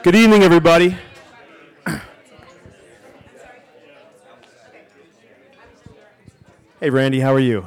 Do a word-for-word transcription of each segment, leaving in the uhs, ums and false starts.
Good evening, everybody. Hey, Randy, how are you?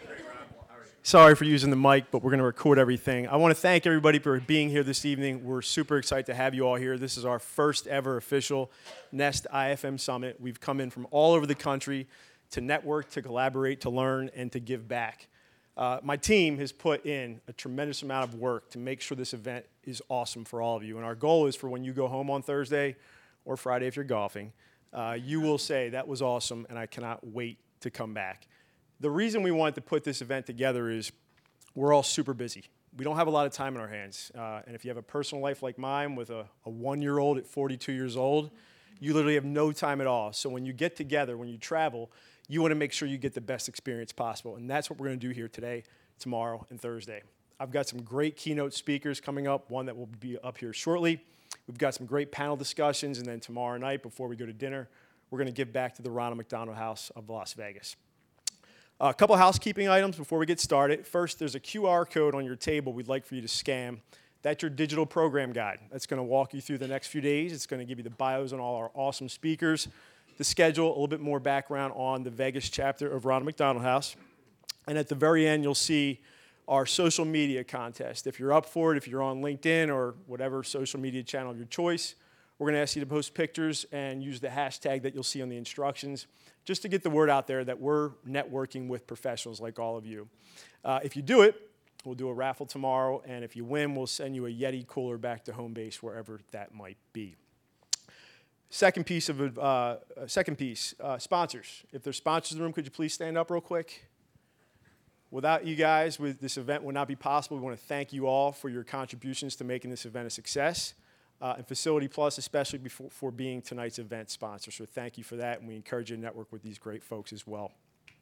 Sorry for using the mic, but we're going to record everything. I want to thank everybody for being here this evening. We're super excited to have you all here. This is our first ever official Nest I F M Summit. We've come in from all over the country to network, to collaborate, to learn, and to give back. Uh, my team has put in a tremendous amount of work to make sure this event is awesome for all of you. And our goal is for when you go home on Thursday or Friday if you're golfing, uh, you will say, that was awesome, and I cannot wait to come back. The reason we wanted to put this event together is we're all super busy. We don't have a lot of time in our hands. Uh, and if you have a personal life like mine with a, a one-year-old at forty-two years old, you literally have no time at all. So when you get together, when you travel, you want to make sure you get the best experience possible. And that's what we're going to do here today, tomorrow, and Thursday. I've got some great keynote speakers coming up, one that will be up here shortly. We've got some great panel discussions, and then tomorrow night, before we go to dinner, we're going to give back to the Ronald McDonald House of Las Vegas. Uh, a couple housekeeping items before we get started. First, there's a Q R code on your table we'd like for you to scan. That's your digital program guide. That's going to walk you through the next few days. It's going to give you the bios on all our awesome speakers, the schedule, a little bit more background on the Vegas chapter of Ronald McDonald House. And at the very end, you'll see our social media contest. If you're up for it, if you're on LinkedIn or whatever social media channel of your choice, we're going to ask you to post pictures and use the hashtag that you'll see on the instructions just to get the word out there that we're networking with professionals like all of you. Uh, if you do it, we'll do a raffle tomorrow, and if you win, we'll send you a Yeti cooler back to home base, wherever that might be. Second piece of uh, second piece, uh, sponsors. If there's sponsors in the room, could you please stand up real quick? Without you guys, with this event would not be possible. We want to thank you all for your contributions to making this event a success, uh, and Facility Plus, especially before, for being tonight's event sponsor. So thank you for that, and we encourage you to network with these great folks as well.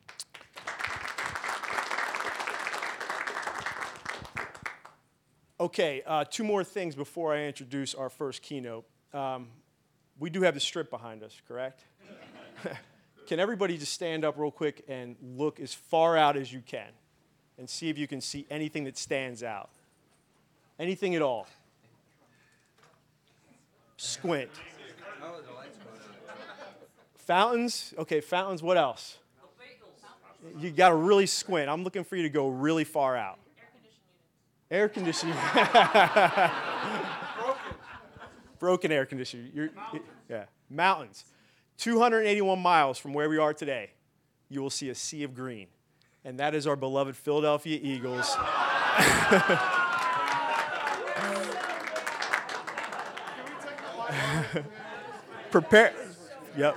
Okay, uh, two more things before I introduce our first keynote. Um, We do have the strip behind us, correct? Can everybody just stand up real quick and look as far out as you can and see if you can see anything that stands out? Anything at all? Squint. Fountains? Okay, fountains, what else? You got to really squint. I'm looking for you to go really far out. Air conditioning. Air conditioning. Broken air conditioner. You're, yeah, mountains. two hundred eighty-one miles from where we are today, you will see a sea of green. And that is our beloved Philadelphia Eagles. Prepare. Yep.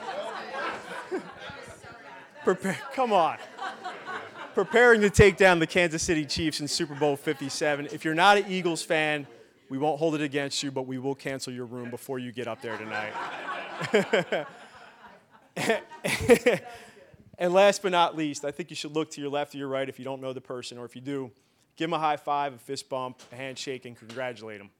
Prepare. Come on. Preparing to take down the Kansas City Chiefs in Super Bowl fifty-seven. If you're not an Eagles fan, we won't hold it against you, but we will cancel your room before you get up there tonight. And last but not least, I think you should look to your left or your right if you don't know the person, or if you do, give them a high five, a fist bump, a handshake, and congratulate them.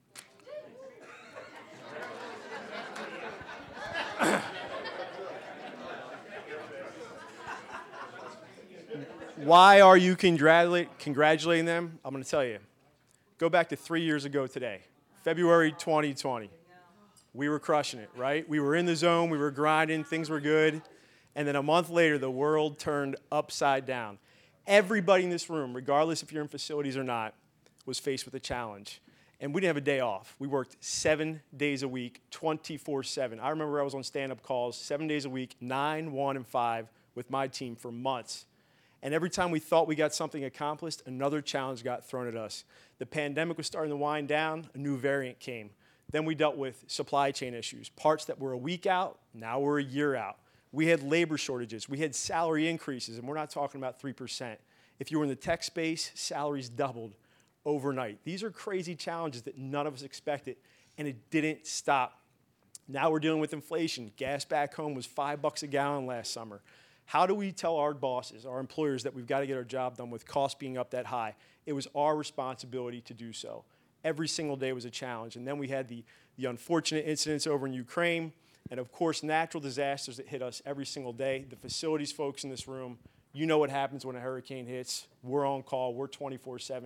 Why are you congratulate, congratulating them? I'm going to tell you. Go back to three years ago today, February twenty twenty. We were crushing it, right? We were in the zone, we were grinding, things were good. And then a month later, the world turned upside down. Everybody in this room, regardless if you're in facilities or not, was faced with a challenge. And we didn't have a day off. We worked seven days a week, twenty-four seven. I remember I was on stand-up calls seven days a week, nine, one, and five with my team for months. And every time we thought we got something accomplished, another challenge got thrown at us. The pandemic was starting to wind down, a new variant came. Then we dealt with supply chain issues. Parts that were a week out, now we're a year out. We had labor shortages. We had salary increases, and we're not talking about three percent. If you were in the tech space, salaries doubled overnight. These are crazy challenges that none of us expected, and it didn't stop. Now we're dealing with inflation. Gas back home was five bucks a gallon last summer. How do we tell our bosses, our employers, that we've got to get our job done with costs being up that high? It was our responsibility to do so. Every single day was a challenge. And then we had the, the unfortunate incidents over in Ukraine, and of course, natural disasters that hit us every single day. The facilities folks in this room, you know what happens when a hurricane hits. We're on call. We're twenty-four seven.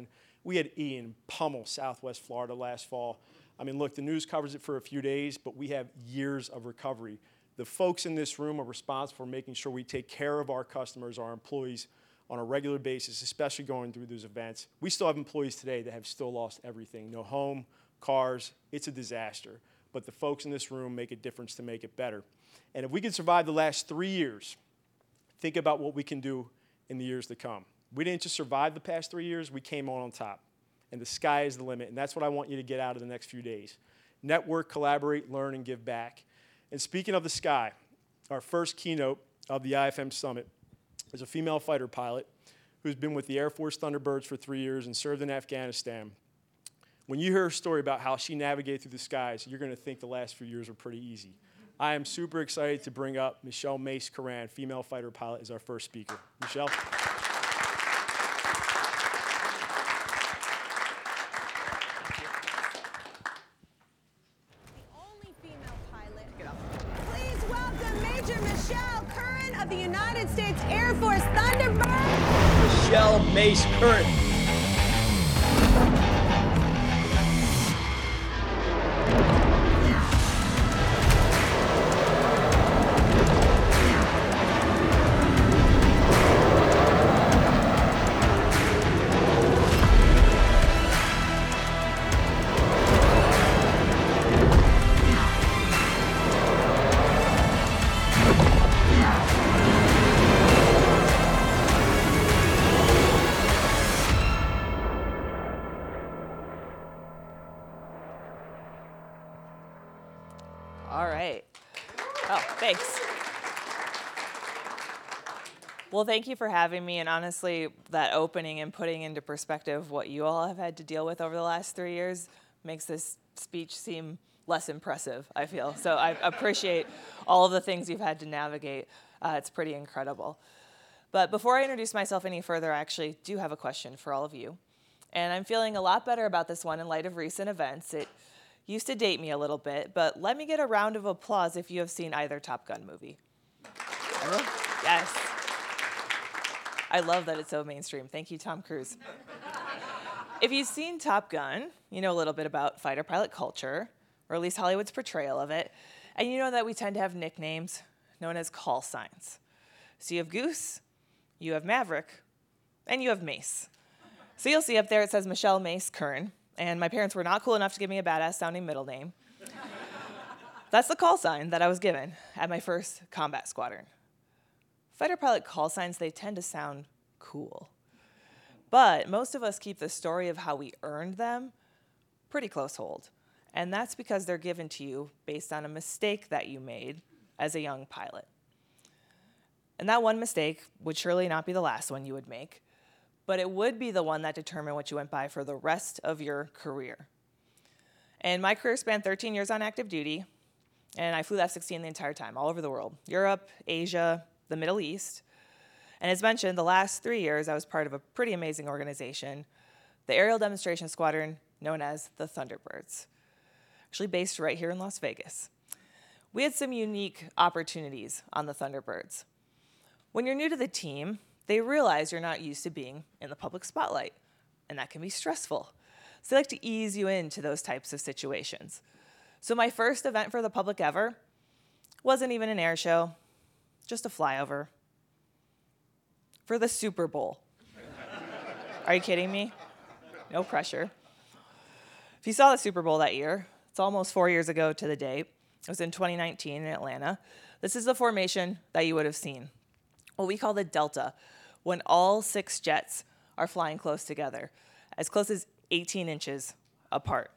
We had Ian pummel Southwest Florida last fall. I mean, look, the news covers it for a few days, but we have years of recovery. The folks in this room are responsible for making sure we take care of our customers, our employees, on a regular basis, especially going through those events. We still have employees today that have still lost everything. No home, cars, it's a disaster. But the folks in this room make a difference to make it better. And if we can survive the last three years, think about what we can do in the years to come. We didn't just survive the past three years, we came on on top. And the sky is the limit, and that's what I want you to get out of the next few days. Network, collaborate, learn, and give back. And speaking of the sky, our first keynote of the I F M Summit is a female fighter pilot who's been with the Air Force Thunderbirds for three years and served in Afghanistan. When you hear her story about how she navigated through the skies, you're going to think the last few years were pretty easy. I am super excited to bring up Michelle Mace Curran, female fighter pilot, as our first speaker. Michelle. Of the United States Air Force Thunderbird, Michelle Mace Curran. All right. Oh, thanks. Well, thank you for having me. And honestly, that opening and putting into perspective what you all have had to deal with over the last three years makes this speech seem less impressive, I feel. So I appreciate all of the things you've had to navigate. Uh, it's pretty incredible. But before I introduce myself any further, I actually do have a question for all of you. And I'm feeling a lot better about this one in light of recent events. It used to date me a little bit, but let me get a round of applause if you have seen either Top Gun movie. Everyone? Yes. I love that it's so mainstream. Thank you, Tom Cruise. If you've seen Top Gun, you know a little bit about fighter pilot culture, or at least Hollywood's portrayal of it, and you know that we tend to have nicknames known as call signs. So you have Goose, you have Maverick, and you have Mace. So you'll see up there it says Michelle Mace Curran, and my parents were not cool enough to give me a badass-sounding middle name. That's the call sign that I was given at my first combat squadron. Fighter pilot call signs, they tend to sound cool. But most of us keep the story of how we earned them pretty close hold. And that's because they're given to you based on a mistake that you made as a young pilot. And that one mistake would surely not be the last one you would make, but it would be the one that determined what you went by for the rest of your career. And my career spanned thirteen years on active duty, and I flew F sixteen the entire time, all over the world, Europe, Asia, the Middle East. And as mentioned, the last three years, I was part of a pretty amazing organization, the Aerial Demonstration Squadron, known as the Thunderbirds, actually based right here in Las Vegas. We had some unique opportunities on the Thunderbirds. When you're new to the team, they realize you're not used to being in the public spotlight, and that can be stressful. So they like to ease you into those types of situations. So my first event for the public ever wasn't even an air show, just a flyover for the Super Bowl. Are you kidding me? No pressure. If you saw the Super Bowl that year, it's almost four years ago to the date. It was in twenty nineteen in Atlanta. This is the formation that you would have seen, what we call the Delta, when all six jets are flying close together, as close as eighteen inches apart.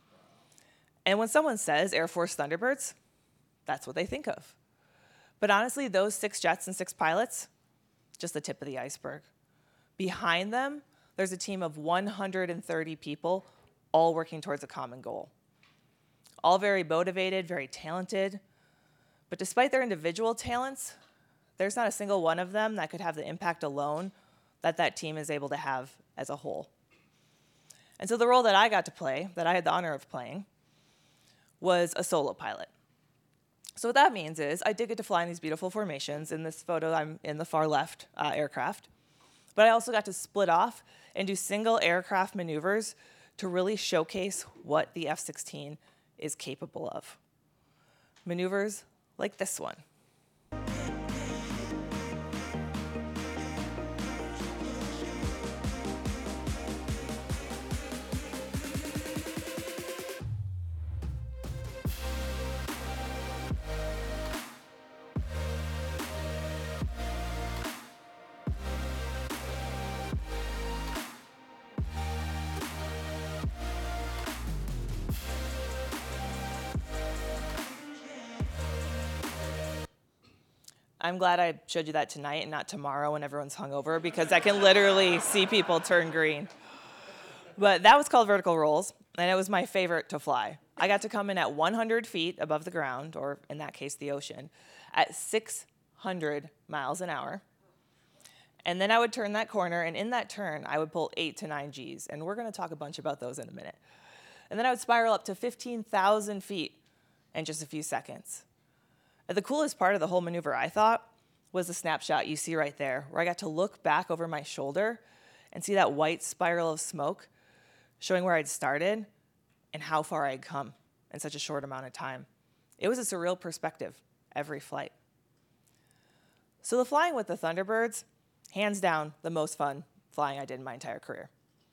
And when someone says Air Force Thunderbirds, that's what they think of. But honestly, those six jets and six pilots, just the tip of the iceberg. Behind them, there's a team of one hundred thirty people, all working towards a common goal. All very motivated, very talented. But despite their individual talents, there's not a single one of them that could have the impact alone that that team is able to have as a whole. And so the role that I got to play, that I had the honor of playing, was a solo pilot. So what that means is I did get to fly in these beautiful formations. In this photo, I'm in the far left uh, aircraft. But I also got to split off and do single aircraft maneuvers to really showcase what the F sixteen is capable of. Maneuvers like this one. I'm glad I showed you that tonight and not tomorrow when everyone's hungover, because I can literally see people turn green. But that was called vertical rolls, and it was my favorite to fly. I got to come in at one hundred feet above the ground, or in that case, the ocean, at six hundred miles an hour. And then I would turn that corner, and in that turn, I would pull eight to nine G's, and we're gonna talk a bunch about those in a minute. And then I would spiral up to fifteen thousand feet in just a few seconds. The coolest part of the whole maneuver, I thought, was the snapshot you see right there, where I got to look back over my shoulder and see that white spiral of smoke showing where I'd started and how far I'd come in such a short amount of time. It was a surreal perspective every flight. So the flying with the Thunderbirds, hands down, the most fun flying I did in my entire career.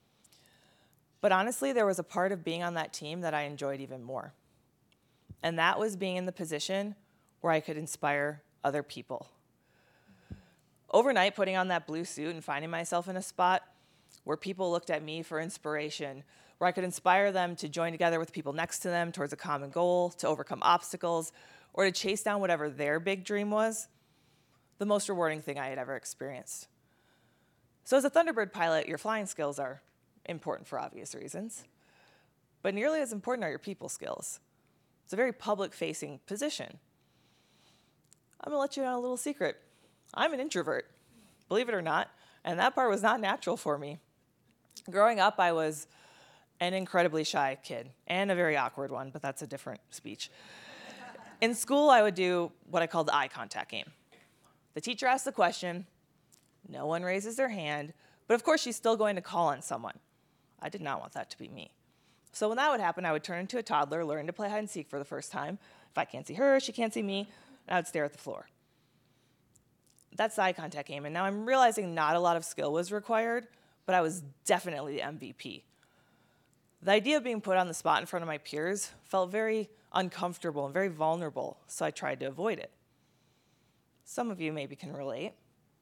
But honestly, there was a part of being on that team that I enjoyed even more. And that was being in the position where I could inspire other people. Overnight, putting on that blue suit and finding myself in a spot where people looked at me for inspiration, where I could inspire them to join together with people next to them towards a common goal, to overcome obstacles, or to chase down whatever their big dream was, the most rewarding thing I had ever experienced. So as a Thunderbird pilot, your flying skills are important for obvious reasons, but nearly as important are your people skills. It's a very public-facing position. I'm gonna let you in on a little secret. I'm an introvert, believe it or not, and that part was not natural for me. Growing up, I was an incredibly shy kid, and a very awkward one, but that's a different speech. In school, I would do what I called the eye contact game. The teacher asks the question, no one raises their hand, but of course she's still going to call on someone. I did not want that to be me. So when that would happen, I would turn into a toddler, learn to play hide and seek for the first time. If I can't see her, she can't see me, and I would stare at the floor. That's the eye contact game, and now I'm realizing not a lot of skill was required, but I was definitely the M V P. The idea of being put on the spot in front of my peers felt very uncomfortable and very vulnerable, so I tried to avoid it. Some of you maybe can relate.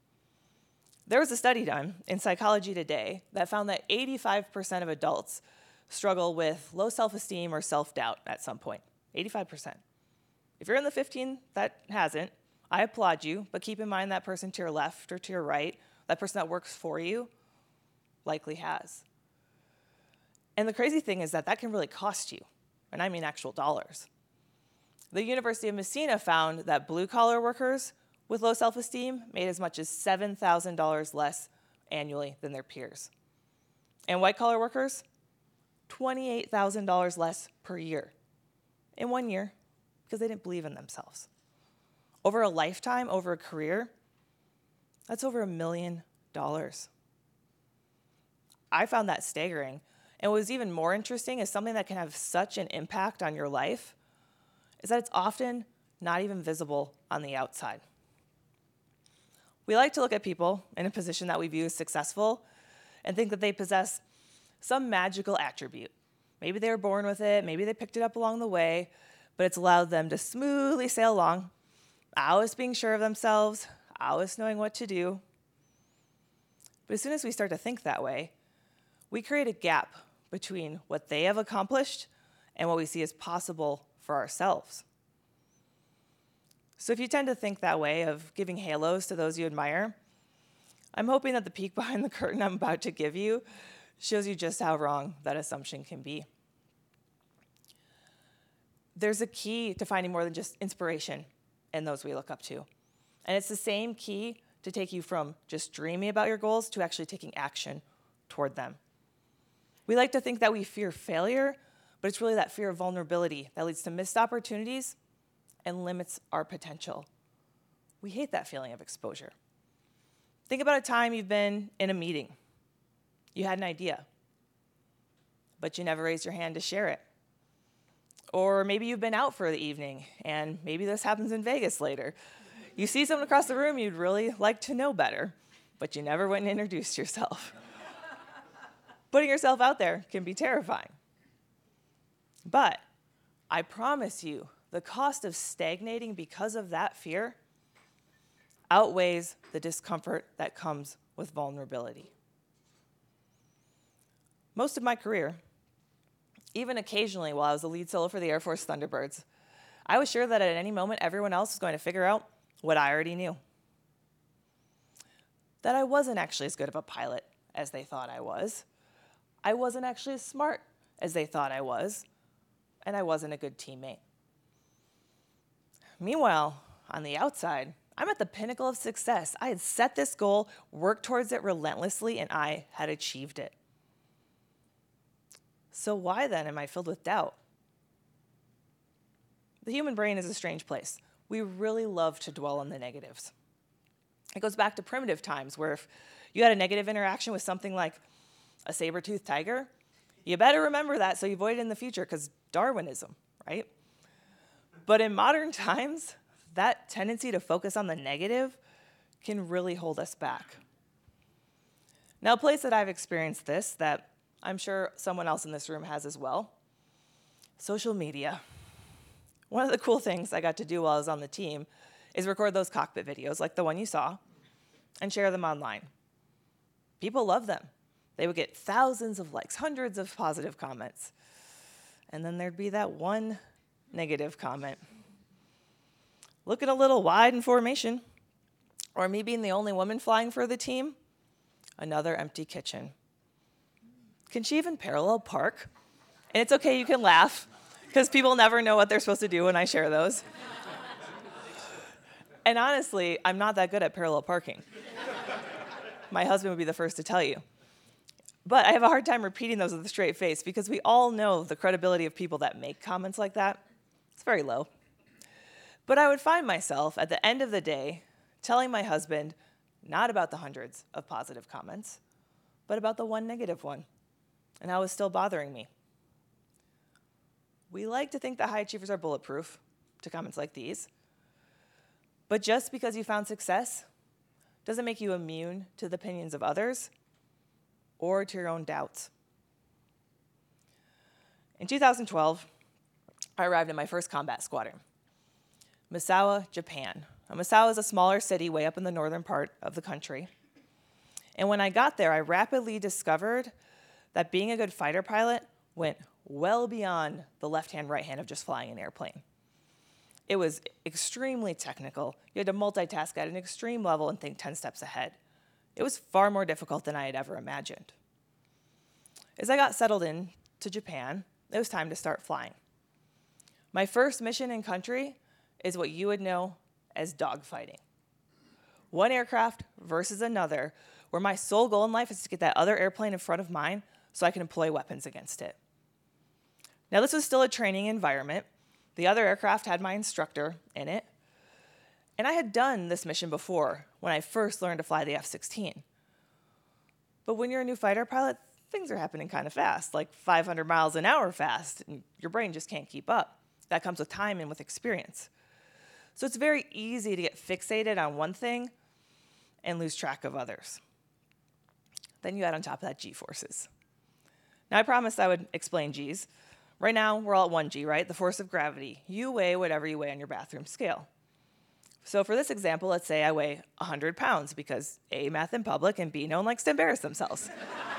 There was a study done in Psychology Today that found that eighty-five percent of adults struggle with low self-esteem or self-doubt at some point, eighty-five percent. If you're in the fifteen that hasn't, I applaud you, but keep in mind that person to your left or to your right, that person that works for you, likely has. And the crazy thing is that that can really cost you, and I mean actual dollars. The University of Messina found that blue-collar workers with low self-esteem made as much as seven thousand dollars less annually than their peers. And white-collar workers, twenty-eight thousand dollars less per year in one year because they didn't believe in themselves. Over a lifetime, over a career, that's over a million dollars. I found that staggering. And what was even more interesting is something that can have such an impact on your life is that it's often not even visible on the outside. We like to look at people in a position that we view as successful and think that they possess some magical attribute. Maybe they were born with it, maybe they picked it up along the way, but it's allowed them to smoothly sail along, always being sure of themselves, always knowing what to do. But as soon as we start to think that way, we create a gap between what they have accomplished and what we see as possible for ourselves. So if you tend to think that way of giving halos to those you admire, I'm hoping that the peek behind the curtain I'm about to give you shows you just how wrong that assumption can be. There's a key to finding more than just inspiration in those we look up to. And it's the same key to take you from just dreaming about your goals to actually taking action toward them. We like to think that we fear failure, but it's really that fear of vulnerability that leads to missed opportunities and limits our potential. We hate that feeling of exposure. Think about a time you've been in a meeting. You had an idea, but you never raised your hand to share it. Or maybe you've been out for the evening, and maybe this happens in Vegas later. You see someone across the room you'd really like to know better, but you never went and introduced yourself. Putting yourself out there can be terrifying. But I promise you, the cost of stagnating because of that fear outweighs the discomfort that comes with vulnerability. Most of my career, even occasionally while I was the lead solo for the Air Force Thunderbirds, I was sure that at any moment everyone else was going to figure out what I already knew. That I wasn't actually as good of a pilot as they thought I was. I wasn't actually as smart as they thought I was. And I wasn't a good teammate. Meanwhile, on the outside, I'm at the pinnacle of success. I had set this goal, worked towards it relentlessly, and I had achieved it. So why then am I filled with doubt? The human brain is a strange place. We really love to dwell on the negatives. It goes back to primitive times where if you had a negative interaction with something like a saber-toothed tiger, you better remember that so you avoid it in the future, because Darwinism, right? But in modern times, that tendency to focus on the negative can really hold us back. Now, a place that I've experienced this, that I'm sure someone else in this room has as well, social media. One of the cool things I got to do while I was on the team is record those cockpit videos, like the one you saw, and share them online. People love them. They would get thousands of likes, hundreds of positive comments. And then there'd be that one negative comment. Looking a little wide in formation. Or me being the only woman flying for the team. Another empty kitchen. Can she even parallel park? And it's okay, you can laugh, because people never know what they're supposed to do when I share those. And honestly, I'm not that good at parallel parking. My husband would be the first to tell you. But I have a hard time repeating those with a straight face because we all know the credibility of people that make comments like that. It's very low. But I would find myself at the end of the day telling my husband not about the hundreds of positive comments, but about the one negative one, and how it was still bothering me. We like to think that high achievers are bulletproof to comments like these, but just because you found success doesn't make you immune to the opinions of others or to your own doubts. In two thousand twelve, I arrived in my first combat squadron, Misawa, Japan. Now, Misawa is a smaller city way up in the northern part of the country. And when I got there, I rapidly discovered that being a good fighter pilot went well beyond the left hand, right hand of just flying an airplane. It was extremely technical. You had to multitask at an extreme level and think ten steps ahead. It was far more difficult than I had ever imagined. As I got settled in to Japan, it was time to start flying. My first mission in country is what you would know as dogfighting. One aircraft versus another, where my sole goal in life is to get that other airplane in front of mine so I can employ weapons against it. Now, this was still a training environment. The other aircraft had my instructor in it. And I had done this mission before when I first learned to fly the F sixteen. But when you're a new fighter pilot, things are happening kind of fast, like five hundred miles an hour fast, and your brain just can't keep up. That comes with time and with experience. So it's very easy to get fixated on one thing and lose track of others. Then you add on top of that G-forces. Now, I promised I would explain G's. Right now, we're all at one G, right? The force of gravity. You weigh whatever you weigh on your bathroom scale. So for this example, let's say I weigh one hundred pounds because A, math in public, and B, no one likes to embarrass themselves.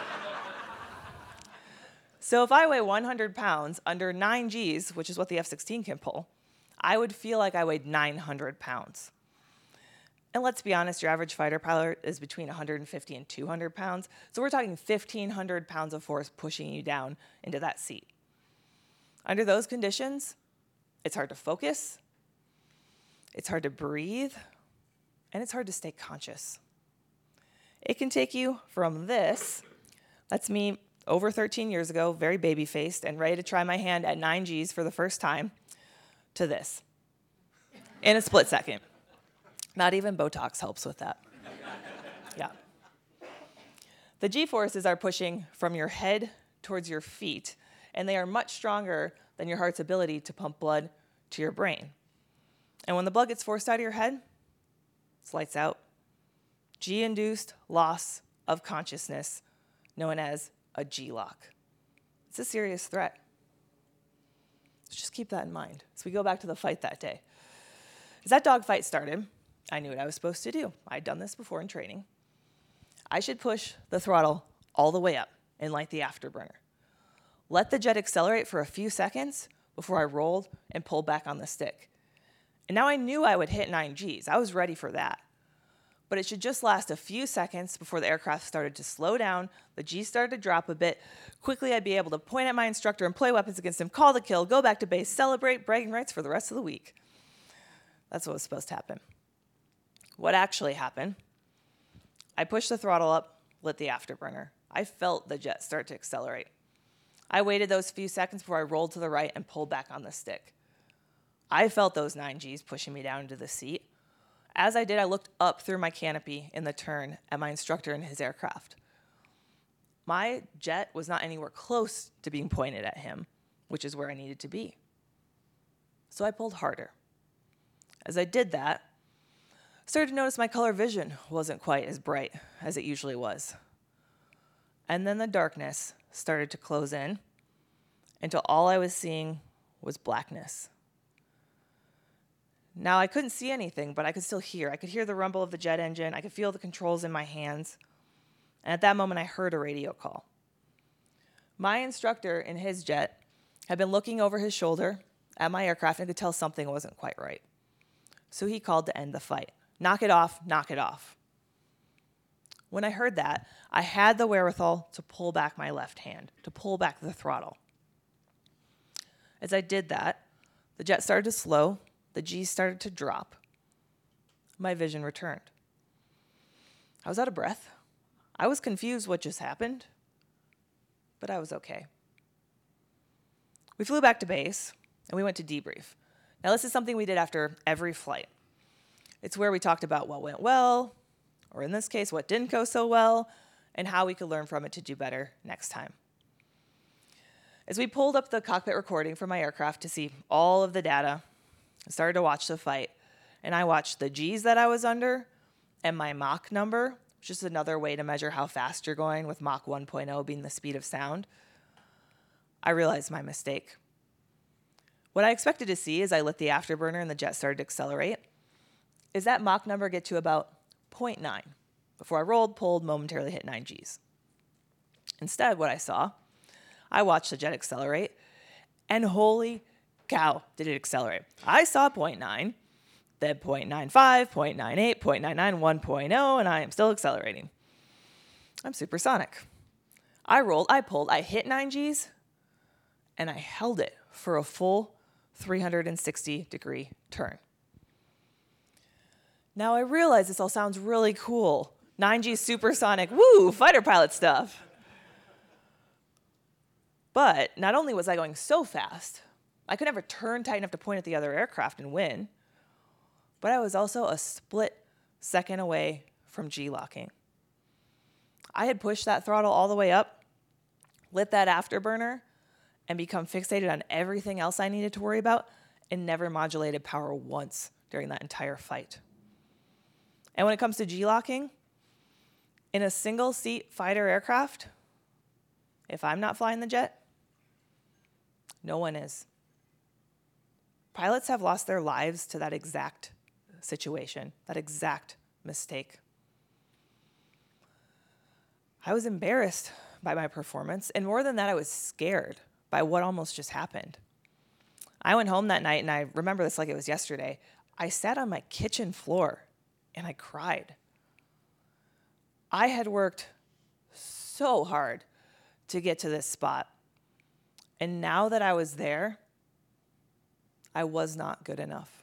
So if I weigh one hundred pounds under nine G's, which is what the F sixteen can pull, I would feel like I weighed nine hundred pounds. And let's be honest, your average fighter pilot is between one hundred fifty and two hundred pounds. So we're talking fifteen hundred pounds of force pushing you down into that seat. Under those conditions, it's hard to focus, it's hard to breathe, and it's hard to stay conscious. It can take you from this, that's me over thirteen years ago, very baby-faced and ready to try my hand at nine G's for the first time, to this, in a split second. Not even Botox helps with that. Yeah. The G-forces are pushing from your head towards your feet, and they are much stronger than your heart's ability to pump blood to your brain. And when the blood gets forced out of your head, it's lights out. G-induced loss of consciousness, known as a G-lock. It's a serious threat. So just keep that in mind as we go back to the fight that day. As that dogfight started, I knew what I was supposed to do. I'd done this before in training. I should push the throttle all the way up and light the afterburner. Let the jet accelerate for a few seconds before I rolled and pulled back on the stick. And now I knew I would hit nine Gs. I was ready for that. But it should just last a few seconds before the aircraft started to slow down, the G started to drop a bit. Quickly, I'd be able to point at my instructor and play weapons against him, call the kill, go back to base, celebrate bragging rights for the rest of the week. That's what was supposed to happen. What actually happened, I pushed the throttle up, lit the afterburner. I felt the jet start to accelerate. I waited those few seconds before I rolled to the right and pulled back on the stick. I felt those nine Gs pushing me down into the seat. As I did, I looked up through my canopy in the turn at my instructor and his aircraft. My jet was not anywhere close to being pointed at him, which is where I needed to be. So I pulled harder. As I did that, I started to notice my color vision wasn't quite as bright as it usually was. And then the darkness started to close in until all I was seeing was blackness. Now, I couldn't see anything, but I could still hear. I could hear the rumble of the jet engine. I could feel the controls in my hands. And at that moment, I heard a radio call. My instructor in his jet had been looking over his shoulder at my aircraft and could tell something wasn't quite right. So he called to end the fight. Knock it off, knock it off. When I heard that, I had the wherewithal to pull back my left hand, to pull back the throttle. As I did that, the jet started to slow. The G's started to drop. My vision returned. I was out of breath. I was confused what just happened, but I was okay. We flew back to base, and we went to debrief. Now, this is something we did after every flight. It's where we talked about what went well, or in this case, what didn't go so well, and how we could learn from it to do better next time. As we pulled up the cockpit recording from my aircraft to see all of the data, I started to watch the fight, and I watched the G's that I was under and my Mach number, which is another way to measure how fast you're going, with Mach one point oh being the speed of sound. I realized my mistake. What I expected to see as I lit the afterburner and the jet started to accelerate is that Mach number get to about zero point nine before I rolled, pulled, momentarily hit nine Gs. Instead, what I saw, I watched the jet accelerate, and holy cow, did it accelerate. I saw zero point nine, then zero point nine five, zero point nine eight, zero point nine nine, one point oh, and I am still accelerating. I'm supersonic. I rolled, I pulled, I hit nine Gs, and I held it for a full three hundred sixty degree turn. Now I realize this all sounds really cool. nine G supersonic, woo, fighter pilot stuff. But not only was I going so fast, I could never turn tight enough to point at the other aircraft and win, but I was also a split second away from G-locking. I had pushed that throttle all the way up, lit that afterburner, and become fixated on everything else I needed to worry about, and never modulated power once during that entire fight. And when it comes to G-locking, in a single-seat fighter aircraft, if I'm not flying the jet, no one is. Pilots have lost their lives to that exact situation, that exact mistake. I was embarrassed by my performance, and more than that, I was scared by what almost just happened. I went home that night, and I remember this like it was yesterday. I sat on my kitchen floor, and I cried. I had worked so hard to get to this spot, and now that I was there, I was not good enough.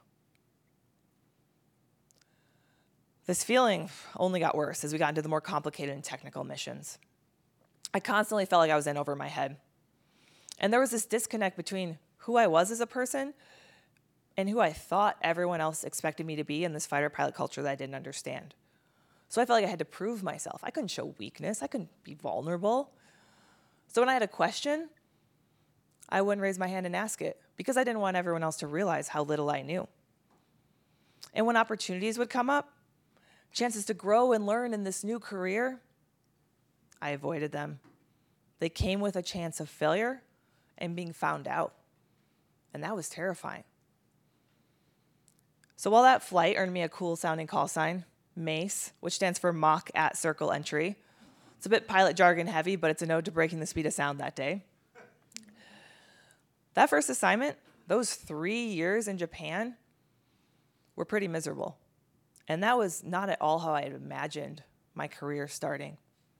This feeling only got worse as we got into the more complicated and technical missions. I constantly felt like I was in over my head. And there was this disconnect between who I was as a person and who I thought everyone else expected me to be in this fighter pilot culture that I didn't understand. So I felt like I had to prove myself. I couldn't show weakness. I couldn't be vulnerable. So when I had a question, I wouldn't raise my hand and ask it because I didn't want everyone else to realize how little I knew. And when opportunities would come up, chances to grow and learn in this new career, I avoided them. They came with a chance of failure and being found out. And that was terrifying. So while that flight earned me a cool sounding call sign, MACE, which stands for Mach at Circle Entry. It's a bit pilot jargon heavy, but it's a node to breaking the speed of sound that day. That first assignment, those three years in Japan, were pretty miserable. And that was not at all how I had imagined my career starting.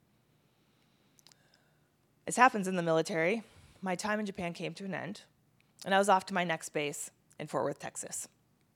As happens in the military, my time in Japan came to an end, and I was off to my next base in Fort Worth, Texas.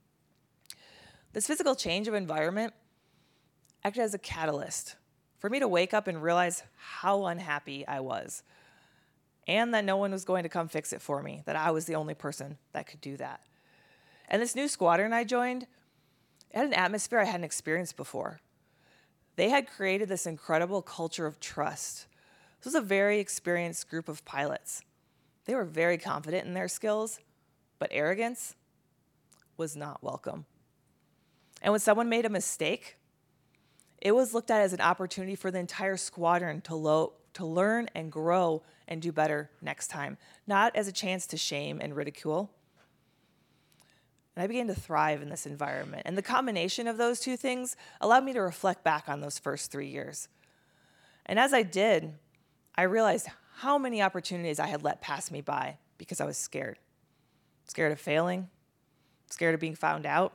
This physical change of environment acted as a catalyst for me to wake up and realize how unhappy I was, and that no one was going to come fix it for me, that I was the only person that could do that. And this new squadron I joined, it had an atmosphere I hadn't experienced before. They had created this incredible culture of trust. This was a very experienced group of pilots. They were very confident in their skills, but arrogance was not welcome. And when someone made a mistake, it was looked at as an opportunity for the entire squadron to, lo- to learn and grow and do better next time, not as a chance to shame and ridicule. And I began to thrive in this environment. And the combination of those two things allowed me to reflect back on those first three years. And as I did, I realized how many opportunities I had let pass me by because I was scared. Scared of failing, scared of being found out.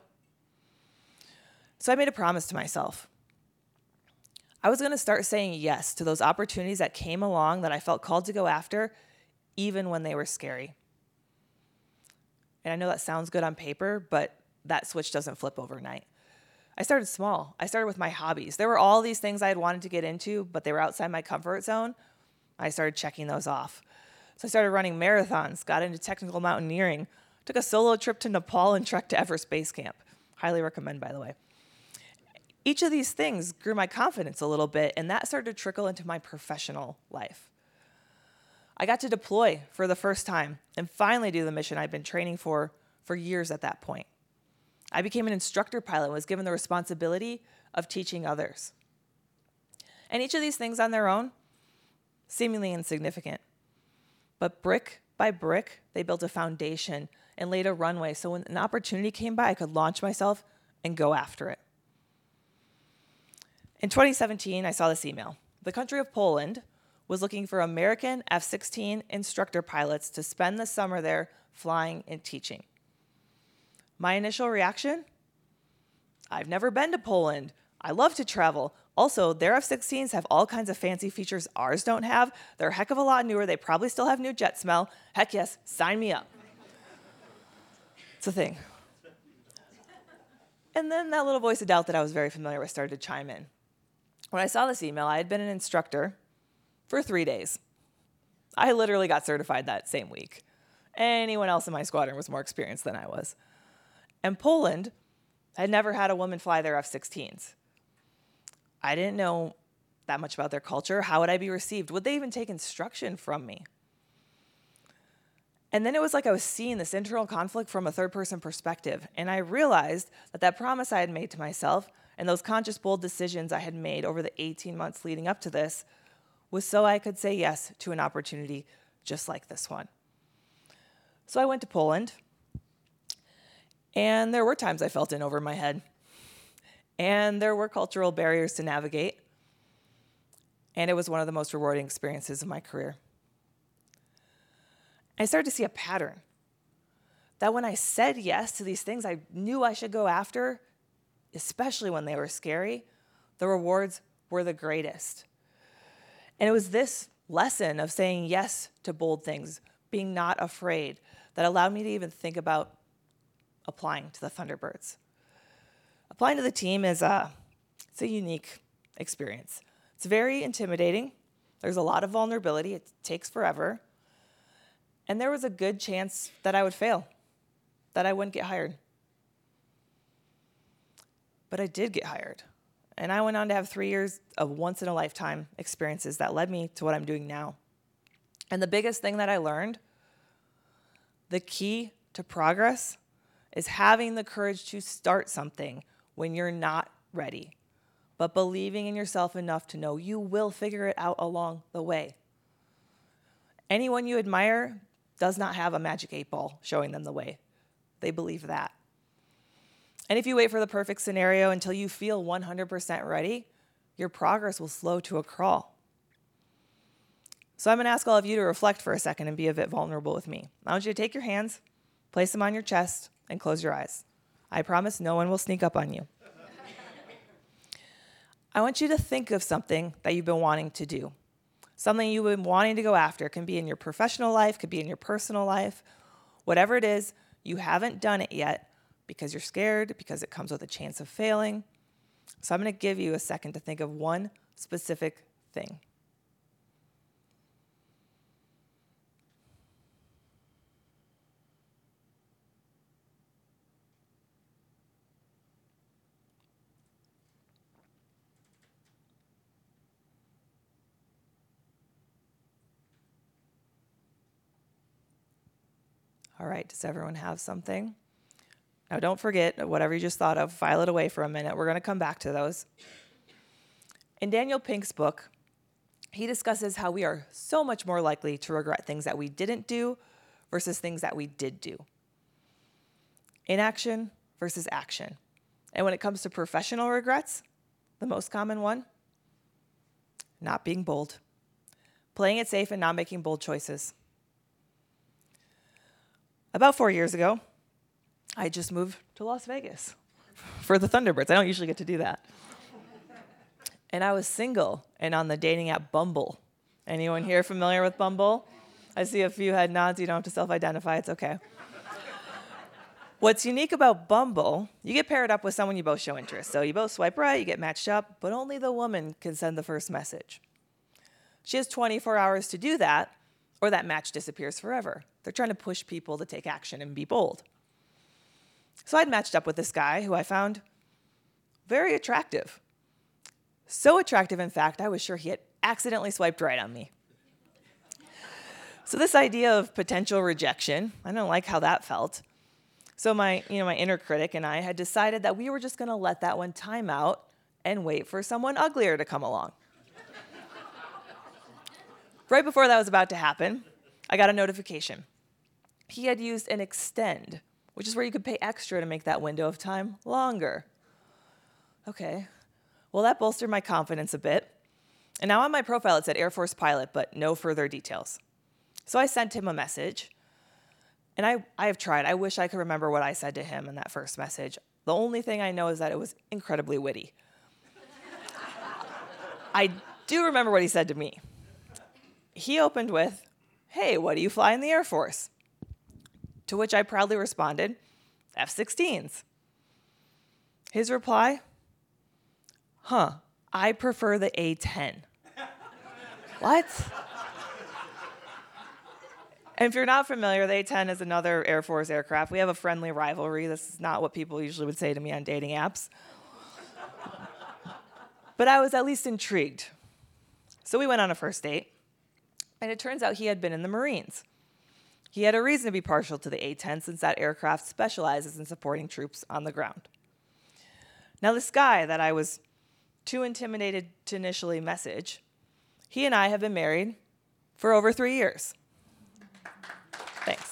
So I made a promise to myself. I was going to start saying yes to those opportunities that came along that I felt called to go after, even when they were scary. And I know that sounds good on paper, but that switch doesn't flip overnight. I started small. I started with my hobbies. There were all these things I had wanted to get into, but they were outside my comfort zone. I started checking those off. So I started running marathons, got into technical mountaineering, took a solo trip to Nepal and trekked to Everest Base Camp. Highly recommend, by the way. Each of these things grew my confidence a little bit, and that started to trickle into my professional life. I got to deploy for the first time and finally do the mission I'd been training for for years at that point. I became an instructor pilot and was given the responsibility of teaching others. And each of these things on their own, seemingly insignificant. But brick by brick, they built a foundation and laid a runway so when an opportunity came by, I could launch myself and go after it. In twenty seventeen, I saw this email. The country of Poland was looking for American F sixteen instructor pilots to spend the summer there flying and teaching. My initial reaction? I've never been to Poland. I love to travel. Also, their F sixteens have all kinds of fancy features ours don't have. They're a heck of a lot newer. They probably still have new jet smell. Heck yes, sign me up. It's a thing. And then that little voice of doubt that I was very familiar with started to chime in. When I saw this email, I had been an instructor for three days. I literally got certified that same week. Anyone else in my squadron was more experienced than I was. And Poland had never had a woman fly their F sixteens. I didn't know that much about their culture. How would I be received? Would they even take instruction from me? And then it was like I was seeing this internal conflict from a third-person perspective, and I realized that that promise I had made to myself and those conscious, bold decisions I had made over the eighteen months leading up to this was so I could say yes to an opportunity just like this one. So I went to Poland, and there were times I felt in over my head, and there were cultural barriers to navigate, and it was one of the most rewarding experiences of my career. I started to see a pattern that when I said yes to these things I knew I should go after, especially when they were scary, the rewards were the greatest. And it was this lesson of saying yes to bold things, being not afraid, that allowed me to even think about applying to the Thunderbirds. Applying to the team is a, it's a unique experience. It's very intimidating. There's a lot of vulnerability. It takes forever. And there was a good chance that I would fail, that I wouldn't get hired. But I did get hired. And I went on to have three years of once-in-a-lifetime experiences that led me to what I'm doing now. And the biggest thing that I learned, the key to progress, is having the courage to start something when you're not ready, but believing in yourself enough to know you will figure it out along the way. Anyone you admire does not have a magic eight ball showing them the way. They believe that. And if you wait for the perfect scenario until you feel one hundred percent ready, your progress will slow to a crawl. So I'm going to ask all of you to reflect for a second and be a bit vulnerable with me. I want you to take your hands, place them on your chest, and close your eyes. I promise no one will sneak up on you. I want you to think of something that you've been wanting to do. Something you've been wanting to go after. It can be in your professional life, could be in your personal life. Whatever it is, you haven't done it yet because you're scared, because it comes with a chance of failing. So I'm going to give you a second to think of one specific thing. All right, does everyone have something? Now, don't forget, whatever you just thought of, file it away for a minute. We're going to come back to those. In Daniel Pink's book, he discusses how we are so much more likely to regret things that we didn't do versus things that we did do. Inaction versus action. And when it comes to professional regrets, the most common one, not being bold. Playing it safe and not making bold choices. About four years ago, I just moved to Las Vegas for the Thunderbirds. I don't usually get to do that. And I was single and on the dating app Bumble. Anyone here familiar with Bumble? I see a few head nods. You don't have to self-identify. It's okay. What's unique about Bumble, you get paired up with someone you both show interest. So you both swipe right, you get matched up, but only the woman can send the first message. She has twenty-four hours to do that, or that match disappears forever. They're trying to push people to take action and be bold. So I'd matched up with this guy who I found very attractive. So attractive, in fact, I was sure he had accidentally swiped right on me. So this idea of potential rejection, I don't like how that felt. So my, you know, my inner critic and I had decided that we were just going to let that one time out and wait for someone uglier to come along. Right before that was about to happen, I got a notification. He had used an extend, which is where you could pay extra to make that window of time longer. Okay, well, that bolstered my confidence a bit. And now on my profile, it said Air Force pilot, but no further details. So I sent him a message. And I, I have tried. I wish I could remember what I said to him in that first message. The only thing I know is that it was incredibly witty. I do remember what he said to me. He opened with, "Hey, what do you fly in the Air Force?" To which I proudly responded, F sixteens. His reply, "Huh, I prefer the A ten. What? And if you're not familiar, the A ten is another Air Force aircraft. We have a friendly rivalry. This is not what people usually would say to me on dating apps. But I was at least intrigued. So we went on a first date, and it turns out he had been in the Marines. He had a reason to be partial to the A ten since that aircraft specializes in supporting troops on the ground. Now, this guy that I was too intimidated to initially message, he and I have been married for over three years. Thanks.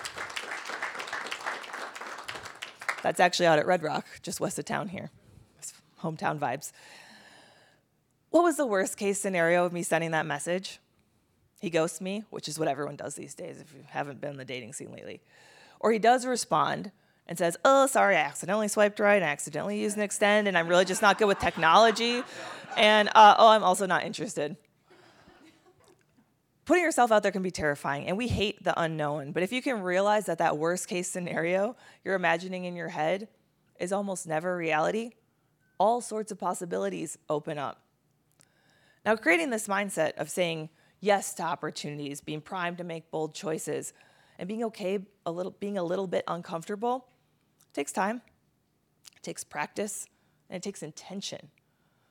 That's actually out at Red Rock, just west of town here. It's hometown vibes. What was the worst case scenario of me sending that message? He ghosts me, which is what everyone does these days if you haven't been in the dating scene lately. Or he does respond and says, "Oh, sorry, I accidentally swiped right, I accidentally used an extend, and I'm really just not good with technology. And, uh, oh, I'm also not interested." Putting yourself out there can be terrifying, and we hate the unknown. But if you can realize that that worst case scenario you're imagining in your head is almost never reality, all sorts of possibilities open up. Now, creating this mindset of saying yes to opportunities, being primed to make bold choices, and being okay, a little, being a little bit uncomfortable, takes time, it takes practice, and it takes intention.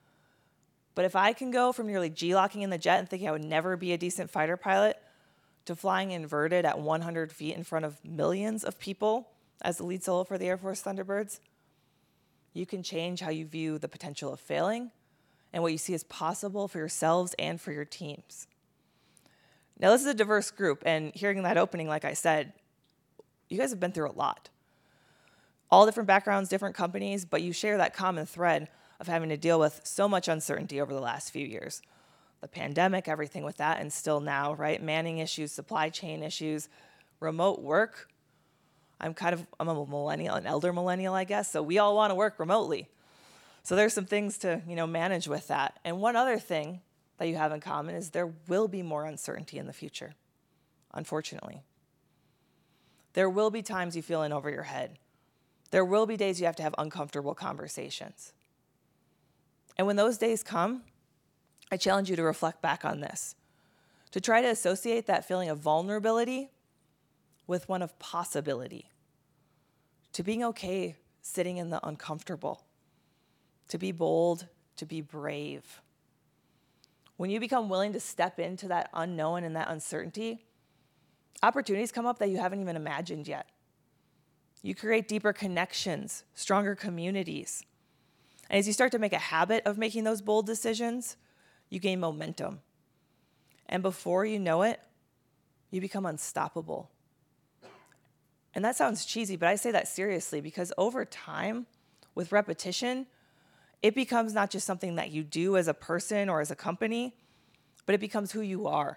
But if I can go from nearly G-locking in the jet and thinking I would never be a decent fighter pilot to flying inverted at one hundred feet in front of millions of people as the lead solo for the Air Force Thunderbirds, you can change how you view the potential of failing and what you see as possible for yourselves and for your teams. Now, this is a diverse group, and hearing that opening, like I said, you guys have been through a lot. All different backgrounds, different companies, but you share that common thread of having to deal with so much uncertainty over the last few years. The pandemic, everything with that, and still now, right? Manning issues, supply chain issues, remote work. I'm kind of, I'm a millennial, an elder millennial, I guess, so we all want to work remotely. So there's some things to, you know, manage with that. And one other thing that you have in common is there will be more uncertainty in the future, unfortunately. There will be times you feel in over your head. There will be days you have to have uncomfortable conversations. And when those days come, I challenge you to reflect back on this, to try to associate that feeling of vulnerability with one of possibility, to being okay sitting in the uncomfortable, to be bold, to be brave. When you become willing to step into that unknown and that uncertainty, opportunities come up that you haven't even imagined yet. You create deeper connections, stronger communities. And as you start to make a habit of making those bold decisions, you gain momentum. And before you know it, you become unstoppable. And that sounds cheesy, but I say that seriously because over time, with repetition, it becomes not just something that you do as a person or as a company, but it becomes who you are.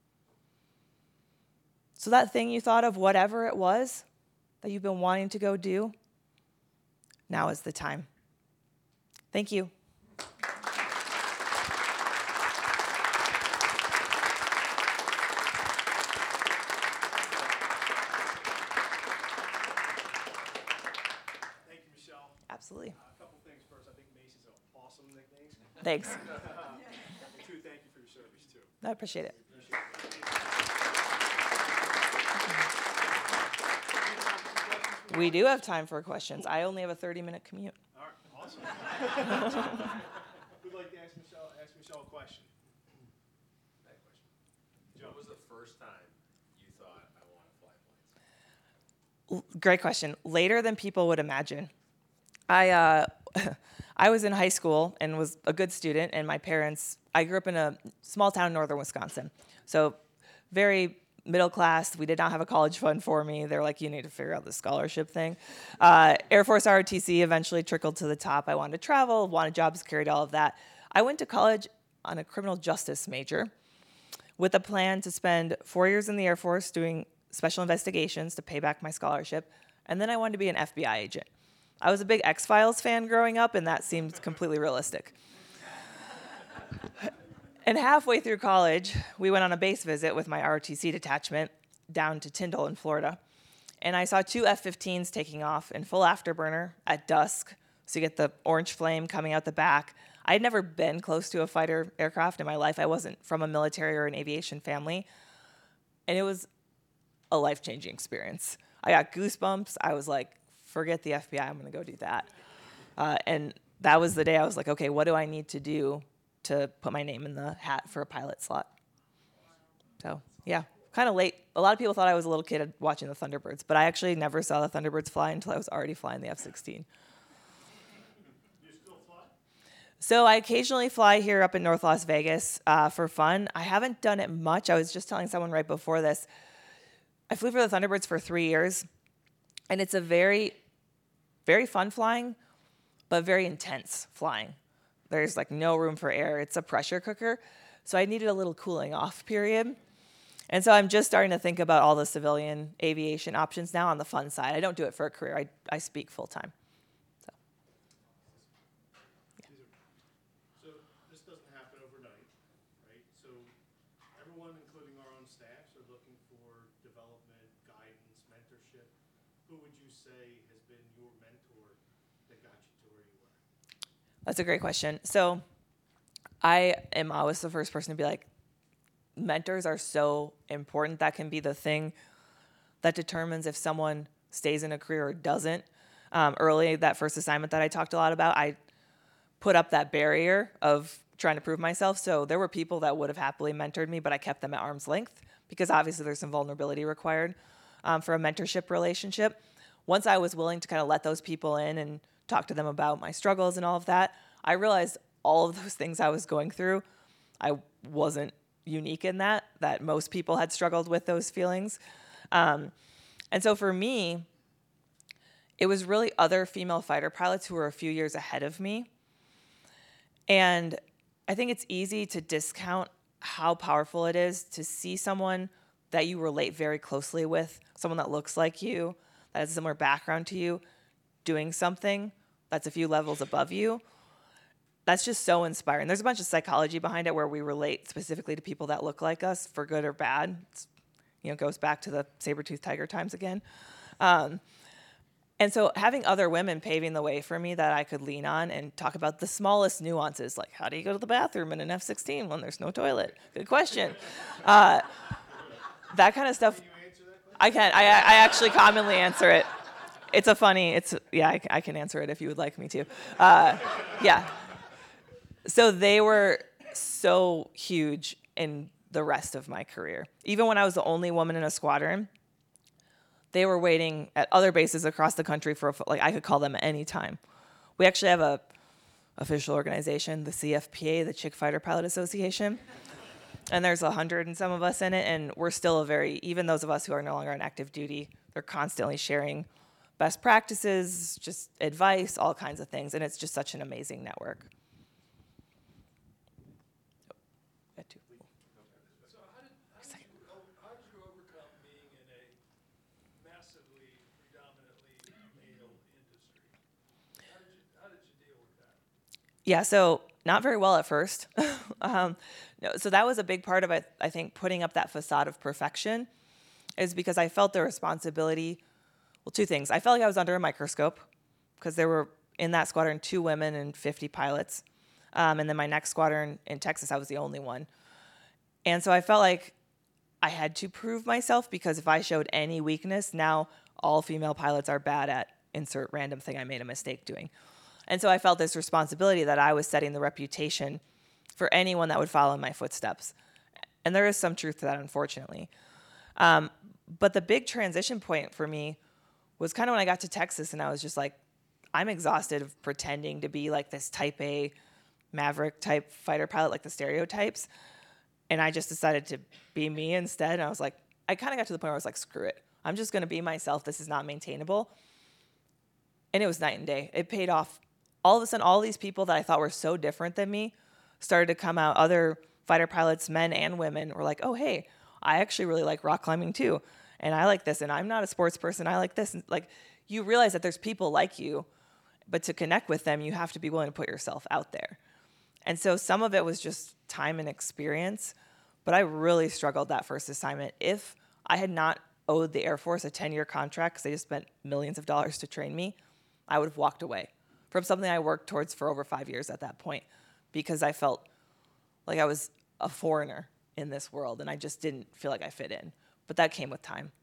So that thing you thought of, whatever it was that you've been wanting to go do, now is the time. Thank you. Thank you, Michelle. Absolutely. Uh, a couple things first. I think Macy's an awesome nickname. Thanks. Two, thank you for your service, too. I appreciate it. We do have time for questions. I only have a thirty-minute commute. All right, awesome. Who'd like to ask Michelle, ask Michelle a question? That question. What was the first time you thought, I want to fly planes? L- Great question. Later than people would imagine. I uh, I was in high school and was a good student, and my parents, I grew up in a small town in northern Wisconsin. So very middle class. We did not have a college fund for me. They're like, you need to figure out the scholarship thing. Uh, Air Force R O T C eventually trickled to the top. I wanted to travel, wanted job security, all of that. I went to college on a criminal justice major with a plan to spend four years in the Air Force doing special investigations to pay back my scholarship. And then I wanted to be an F B I agent. I was a big X-Files fan growing up, and that seemed completely realistic. And halfway through college, we went on a base visit with my R O T C detachment down to Tyndall in Florida. And I saw two F fifteens taking off in full afterburner at dusk. So you get the orange flame coming out the back. I had never been close to a fighter aircraft in my life. I wasn't from a military or an aviation family. And it was a life-changing experience. I got goosebumps. I was like, forget the F B I, I'm going to go do that. Uh, and that was the day I was like, okay, what do I need to do to put my name in the hat for a pilot slot? So, yeah, kind of late. A lot of people thought I was a little kid watching the Thunderbirds, but I actually never saw the Thunderbirds fly until I was already flying the F sixteen. You still fly? So I occasionally fly here up in North Las Vegas uh, for fun. I haven't done it much. I was just telling someone right before this, I flew for the Thunderbirds for three years, and it's a very, very fun flying, but very intense flying. There's like no room for air. It's a pressure cooker. So I needed a little cooling off period. And so I'm just starting to think about all the civilian aviation options now on the fun side. I don't do it for a career. I, I speak full time. So. Yeah. So this doesn't happen overnight, right? So everyone, including our own staffs, are looking for development, guidance, mentorship. Who would you say has been your mentor that got you to where you were? That's a great question. So I am always the first person to be like, mentors are so important. That can be the thing that determines if someone stays in a career or doesn't. Um, early, that first assignment that I talked a lot about, I put up that barrier of trying to prove myself. So there were people that would have happily mentored me, but I kept them at arm's length because obviously there's some vulnerability required um, for a mentorship relationship. Once I was willing to kind of let those people in and talk to them about my struggles and all of that, I realized all of those things I was going through, I wasn't unique in that, that most people had struggled with those feelings. Um, and so for me, it was really other female fighter pilots who were a few years ahead of me. And I think it's easy to discount how powerful it is to see someone that you relate very closely with, someone that looks like you, that has a similar background to you, doing something that's a few levels above you. That's just so inspiring. There's a bunch of psychology behind it where we relate specifically to people that look like us, for good or bad. It's, you know, goes back to the saber-toothed tiger times again. Um, and so having other women paving the way for me that I could lean on and talk about the smallest nuances, like how do you go to the bathroom in an F sixteen when there's no toilet? Good question. Uh, that kind of stuff. Can you answer that question? I can. I, I actually commonly answer it. It's a funny, it's, yeah, I, I can answer it if you would like me to. Uh, yeah. So they were so huge in the rest of my career. Even when I was the only woman in a squadron, they were waiting at other bases across the country for, a, like, I could call them at any time. We actually have a official organization, the C F P A, the Chick Fighter Pilot Association. And there's a hundred and some of us in it, and we're still a very, even those of us who are no longer on active duty, they're constantly sharing best practices, just advice, all kinds of things. And it's just such an amazing network. So how did, how did you, o- how did you overcome being in a massively, predominantly male industry? How did you, how did you deal with that? Yeah, so not very well at first. um, no, so that was a big part of it, I think, putting up that facade of perfection, is because I felt the responsibility. Well, two things. I felt like I was under a microscope because there were in that squadron two women and fifty pilots. Um, and then my next squadron in Texas, I was the only one. And so I felt like I had to prove myself, because if I showed any weakness, now all female pilots are bad at insert random thing I made a mistake doing. And so I felt this responsibility that I was setting the reputation for anyone that would follow in my footsteps. And there is some truth to that, unfortunately. Um, but the big transition point for me was kind of when I got to Texas, and I was just like, I'm exhausted of pretending to be like this type A maverick type fighter pilot, like the stereotypes. And I just decided to be me instead. And I was like, I kind of got to the point where I was like, screw it. I'm just going to be myself. This is not maintainable. And it was night and day. It paid off. All of a sudden, all these people that I thought were so different than me started to come out. Other fighter pilots, men and women, were like, oh, hey, I actually really like rock climbing too. And I like this. And I'm not a sports person. I like this. And like, you realize that there's people like you, but to connect with them, you have to be willing to put yourself out there. And so some of it was just time and experience, but I really struggled that first assignment. If I had not owed the Air Force a ten-year contract, because they just spent millions of dollars to train me, I would have walked away from something I worked towards for over five years at that point, because I felt like I was a foreigner in this world, and I just didn't feel like I fit in. But that came with time.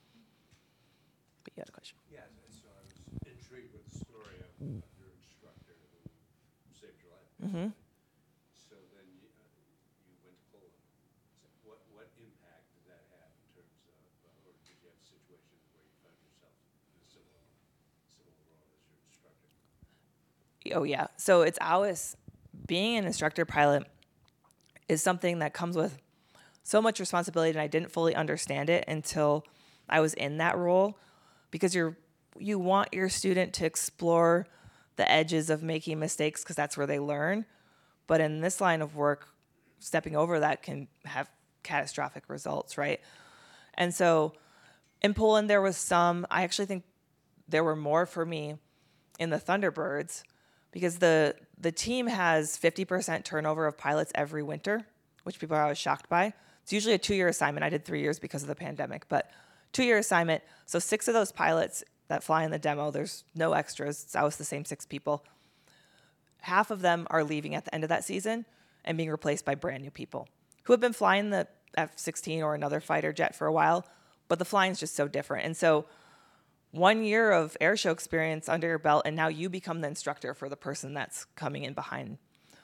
But you had a question. Yes, and so I was intrigued with the story of, of your instructor who saved your life. Mm-hmm. So then you, uh, you went to Poland. So what, what impact did that have in terms of, uh, or did you have situations where you found yourself in a similar, similar role as your instructor? Oh, yeah. So it's always, being an instructor pilot is something that comes with so much responsibility, and I didn't fully understand it until I was in that role, because you're you want your student to explore the edges of making mistakes, because that's where they learn. But in this line of work, stepping over that can have catastrophic results, right? And so in Poland, there was some, I actually think there were more for me in the Thunderbirds, because the the team has fifty percent turnover of pilots every winter, which people are always shocked by. It's usually a two-year assignment. I did three years because of the pandemic, but two-year assignment. So six of those pilots that fly in the demo, there's no extras. It's always the same six people. Half of them are leaving at the end of that season and being replaced by brand new people who have been flying the F sixteen or another fighter jet for a while, but the flying's just so different. And so one year of air show experience under your belt, and now you become the instructor for the person that's coming in behind.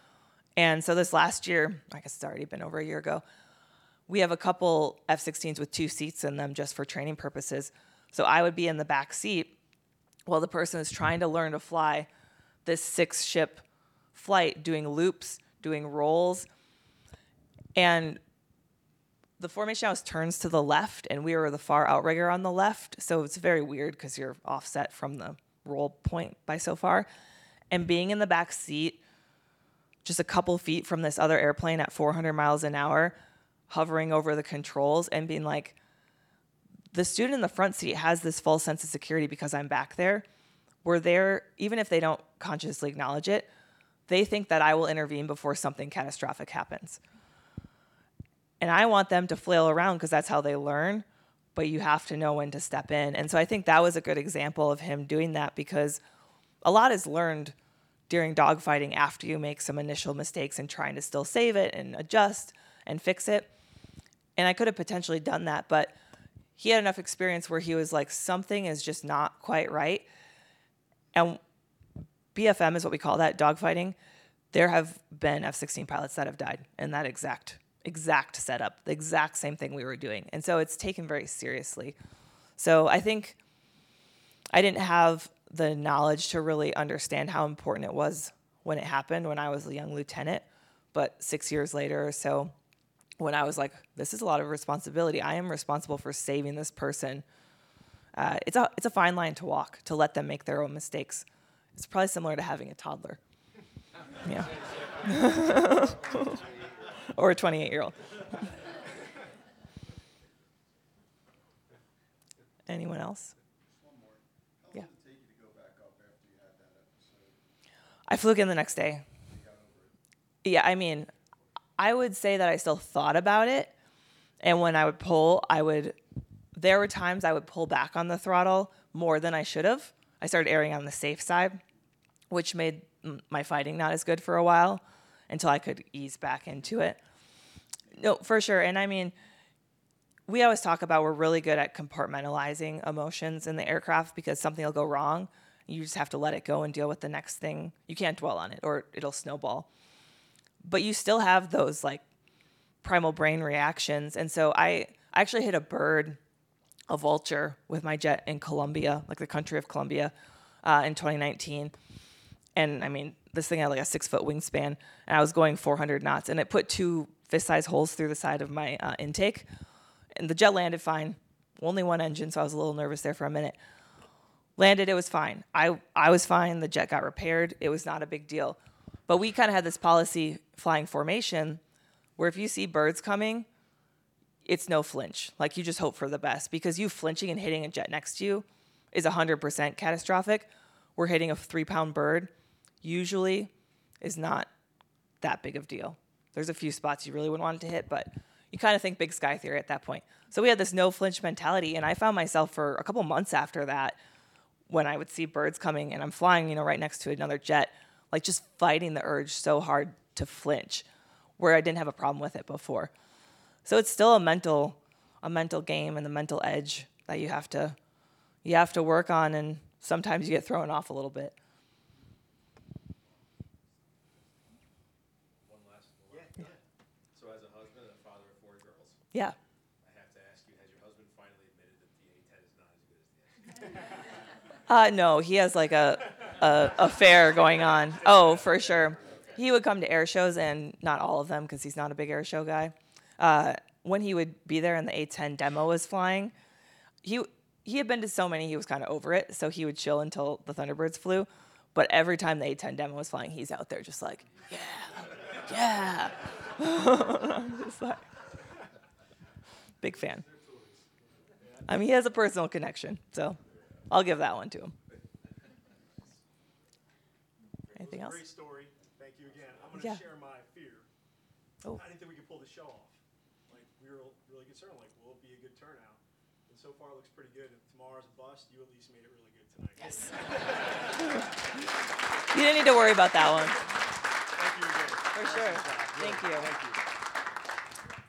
And so this last year, I guess it's already been over a year ago, we have a couple F sixteens with two seats in them just for training purposes. So I would be in the back seat while the person is trying to learn to fly this six ship flight, doing loops, doing rolls. And the formation house turns to the left, and we were the far outrigger on the left. So it's very weird because you're offset from the roll point by so far. And being in the back seat, just a couple feet from this other airplane at four hundred miles an hour, hovering over the controls and being like, the student in the front seat has this false sense of security because I'm back there. We're there, even if they don't consciously acknowledge it, they think that I will intervene before something catastrophic happens. And I want them to flail around because that's how they learn, but you have to know when to step in. And so I think that was a good example of him doing that, because a lot is learned during dogfighting after you make some initial mistakes and trying to still save it and adjust and fix it. And I could have potentially done that, but he had enough experience where he was like, something is just not quite right. And B F M is what we call that, dogfighting. There have been F sixteen pilots that have died in that exact exact setup, the exact same thing we were doing. And so it's taken very seriously. So I think I didn't have the knowledge to really understand how important it was when it happened when I was a young lieutenant. But six years later or so, when I was like, this is a lot of responsibility. I am responsible for saving this person. Uh, it's a it's a fine line to walk, to let them make their own mistakes. It's probably similar to having a toddler. Yeah. Or a twenty-eight-year-old. Anyone else? One more. How Yeah. long did it take you to go back up after you had that episode? I flew again the next day. You got over it? Yeah, I mean, I would say that I still thought about it. And when I would pull, I would, there were times I would pull back on the throttle more than I should have. I started erring on the safe side, which made mm, my fighting not as good for a while until I could ease back into it. No, for sure. And I mean, we always talk about we're really good at compartmentalizing emotions in the aircraft because something will go wrong. You just have to let it go and deal with the next thing. You can't dwell on it or it'll snowball. But you still have those like primal brain reactions. And so I, I actually hit a bird, a vulture, with my jet in Colombia, like the country of Colombia, uh, in twenty nineteen. And I mean, this thing had like a six foot wingspan, and I was going four hundred knots, and it put two fist-sized holes through the side of my uh, intake. And the jet landed fine, only one engine, so I was a little nervous there for a minute. Landed, it was fine. I, I was fine. The jet got repaired. It was not a big deal. But we kind of had this policy, flying formation, where if you see birds coming, it's no flinch. Like, you just hope for the best, because you flinching and hitting a jet next to you is one hundred percent catastrophic. We're hitting a three-pound bird usually is not that big of a deal. There's a few spots you really wouldn't want it to hit, but you kind of think big sky theory at that point. So we had this no flinch mentality, and I found myself for a couple months after that, when I would see birds coming and I'm flying, you know, right next to another jet, like just fighting the urge so hard to flinch, where I didn't have a problem with it before. So it's still a mental, a mental game and the mental edge that you have to, you have to work on, and sometimes you get thrown off a little bit. One last one. Yeah, yeah. So as a husband and a father of four girls, Yeah. I have to ask you, has your husband finally admitted that the A ten is not as good as the F ten? Uh, no, he has like a, a affair going on. Oh, for sure. He would come to air shows, and not all of them because he's not a big air show guy. Uh, when he would be there and the A ten demo was flying, he he had been to so many, he was kind of over it. So he would chill until the Thunderbirds flew. But every time the A ten demo was flying, he's out there just like, yeah, yeah. I'm just like, big fan. I mean, he has a personal connection, so I'll give that one to him. Anything It was else? a great story. Thank you again. I'm going to Yeah. share my fear. Oh. I didn't think we could pull the show off. Like, we were really concerned, like, will it be a good turnout? And so far it looks pretty good. If tomorrow's a bust, you at least made it really good tonight. Yes. You didn't need to worry about that one. Thank you again. For sure. Thank you. Thank you.